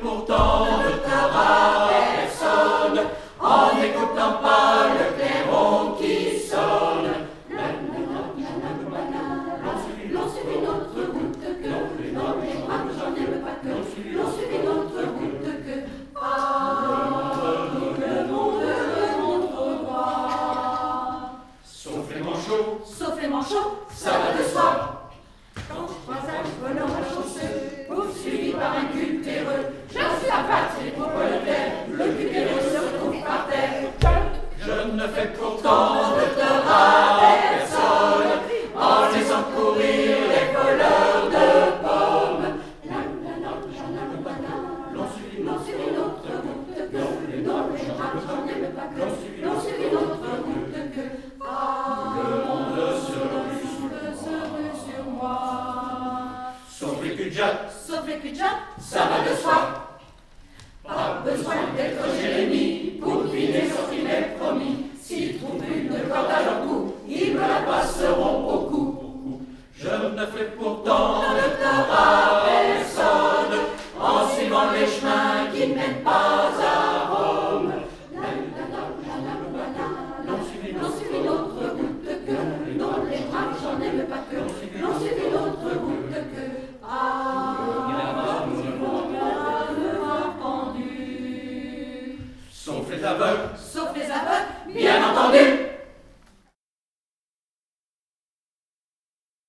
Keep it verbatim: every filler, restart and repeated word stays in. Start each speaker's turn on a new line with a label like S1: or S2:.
S1: pourtant de tort à personne, en n'écoutant pas le clairon qui sonne. L'on suivit notre route que, non, les braves, j'en aime pas que, l'on suivit notre route que, ah, le monde montre droit.
S2: Sauf les manchots,
S1: Sauf les manchots, ça va de soi. Quand trois âges volant à chanceux, poursuivi par un cultéreux, je suis la patte et pour le faire, le cultéreux se retrouve par terre.
S2: je ne fais pourtant de tort à personne, en laissant courir les voleurs de pommes.
S1: L'on suivit notre route que, non, les braves, j'en aime pas que, l'on suivit notre route que, ah,
S2: Le monde se rue
S1: se rue sur moi.
S2: sauf les cul-de-jatte,
S1: Sauf les cul ça va de soi. Pas besoin d'être Jérémie pour deviner ce qu'il est promis. S'ils trouvent une corde à leur cou, ils me la passeront au cou.
S2: je ne fais pourtant
S1: De tort à personne, en suivant les chemins qui ne mènent pas à Rome.
S2: l'on suivit
S1: L'on suivit notre route que, non, les braves, j'en aime pas que, l'on suivit notre route que, ah,
S2: sauf les aveugles,
S1: sauf les aveugles,
S2: bien entendu.